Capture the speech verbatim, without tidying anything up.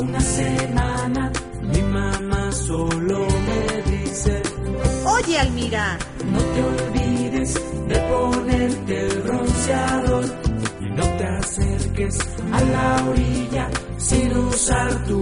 una semana mi mamá solo me dice: Oye, Almira, no te olvides de ponerte el bronceador y no te acerques a la orilla sin usar tu